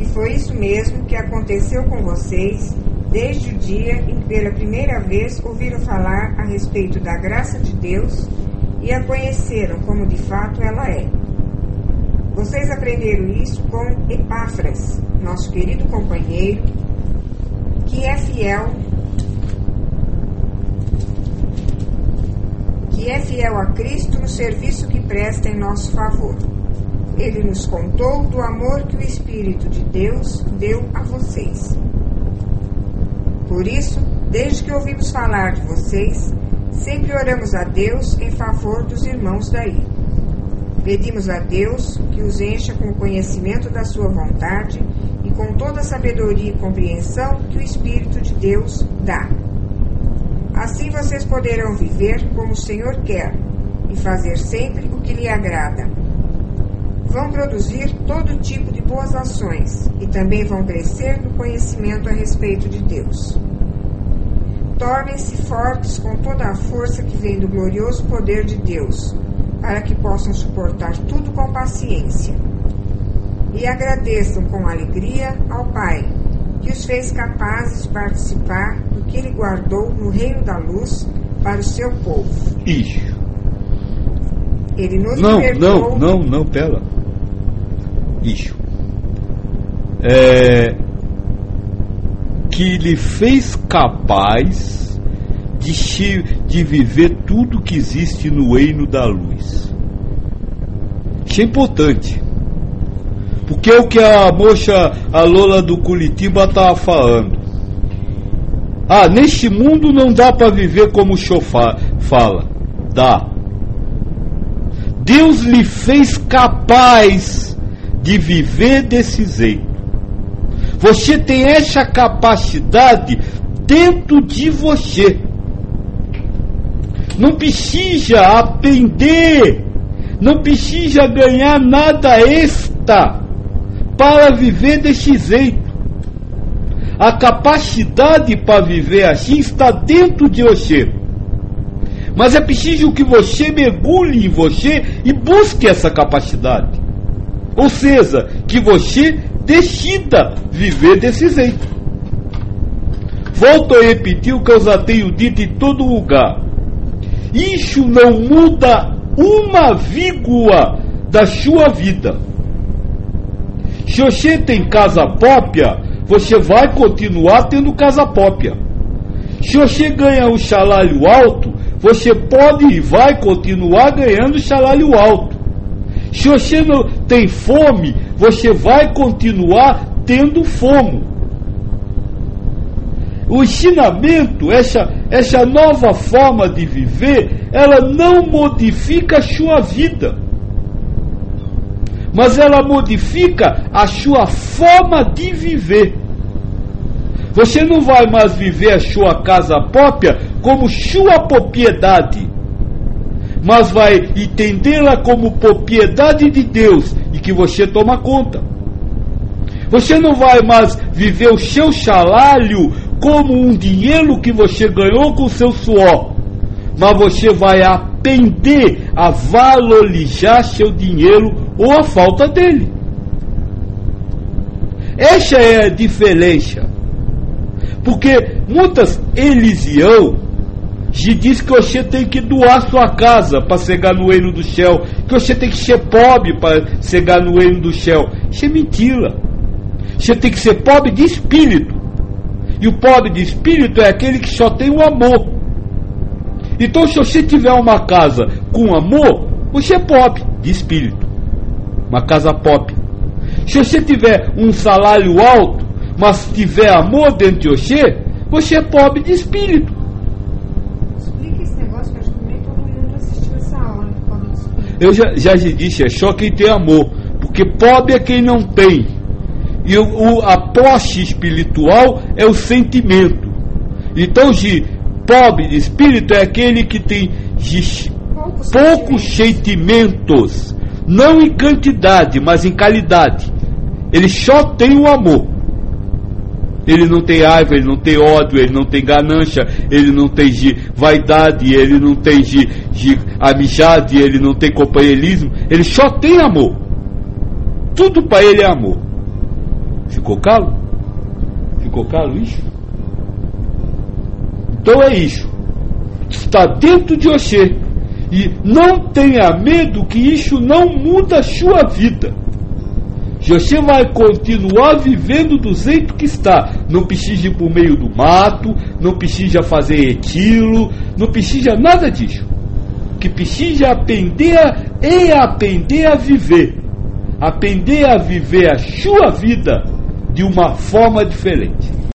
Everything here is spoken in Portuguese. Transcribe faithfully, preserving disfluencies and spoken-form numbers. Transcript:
foi isso mesmo que aconteceu com vocês desde o dia em que pela primeira vez ouviram falar a respeito da graça de Deus e a conheceram como de fato ela é. Vocês aprenderam isso com Epáfras, nosso querido companheiro, que é fiel, que é fiel a Cristo no serviço que presta em nosso favor. Ele nos contou do amor que o Espírito de Deus deu a vocês. Por isso, desde que ouvimos falar de vocês, sempre oramos a Deus em favor dos irmãos daí. Pedimos a Deus que os encha com o conhecimento da sua vontade e com toda a sabedoria e compreensão que o Espírito de Deus dá. Assim vocês poderão viver como o Senhor quer e fazer sempre o que lhe agrada. Vão produzir todo tipo de boas ações e também vão crescer no conhecimento a respeito de Deus. Tornem-se fortes com toda a força que vem do glorioso poder de Deus, para que possam suportar tudo com paciência. E agradeçam com alegria ao Pai, que os fez capazes de participar do que Ele guardou no reino da luz para o seu povo. Ixi. Ele nos Não, libertou... não, não, não, pera. Ixi. É... Que lhe fez capaz de, de viver tudo que existe no reino da luz. Isso é importante. Porque é o que a moça, a Lola do Curitiba estava falando. Ah, neste mundo não dá para viver como o senhor fala. Dá. Deus lhe fez capaz de viver desse jeito. Você tem essa capacidade dentro de você. Não precisa aprender, não precisa ganhar nada extra para viver desse jeito. A capacidade para viver assim está dentro de você. Mas é preciso que você mergulhe em você e busque essa capacidade. Ou seja, que você decida viver desse jeito. Volto a repetir o que eu já tenho dito em todo lugar. Isso não muda uma vírgula da sua vida. Se você tem casa própria, você vai continuar tendo casa própria. Se você ganha um salário alto, você pode e vai continuar ganhando salário alto. Se você não tem fome, você vai continuar tendo fome. O ensinamento, essa, essa nova forma de viver, ela não modifica a sua vida, mas ela modifica a sua forma de viver. Você não vai mais viver a sua casa própria como sua propriedade, mas vai entendê-la como propriedade de Deus e que você toma conta. Você não vai mais viver o seu salário como um dinheiro que você ganhou com o seu suor, mas você vai aprender a valorizar seu dinheiro ou a falta dele. Essa é a diferença. Porque muitas religiões se diz que você tem que doar sua casa para chegar no reino do céu, que você tem que ser pobre para chegar no reino do céu. Isso é mentira. Você tem que ser pobre de espírito. E o pobre de espírito é aquele que só tem o amor. Então, se você tiver uma casa com amor, você é pobre de espírito. Uma casa pobre. Se você tiver um salário alto, mas tiver amor dentro de você, você é pobre de espírito. Explica esse negócio, que acho que nem todo mundo assistiu essa aula do pobre de espírito. Eu já, já disse, é só quem tem amor. Porque pobre é quem não tem. E o, o, a posse espiritual é o sentimento. Então, de pobre de espírito é aquele que tem de poucos, poucos sentimentos. sentimentos. Não em quantidade, mas em qualidade. Ele só tem o amor. Ele não tem raiva, ele não tem ódio, ele não tem ganância, ele não tem de vaidade, ele não tem de, de amizade, ele não tem companheirismo. Ele só tem amor. Tudo para ele é amor. Ficou claro? Ficou claro isso? Então é isso. Está dentro de Oxê. E não tenha medo que isso não muda a sua vida. Oxê vai continuar vivendo do jeito que está. Não precisa ir por meio do mato, não precisa fazer retiro, não precisa nada disso. O que precisa é aprender a, é aprender a viver. Aprender a viver a sua vida de uma forma diferente.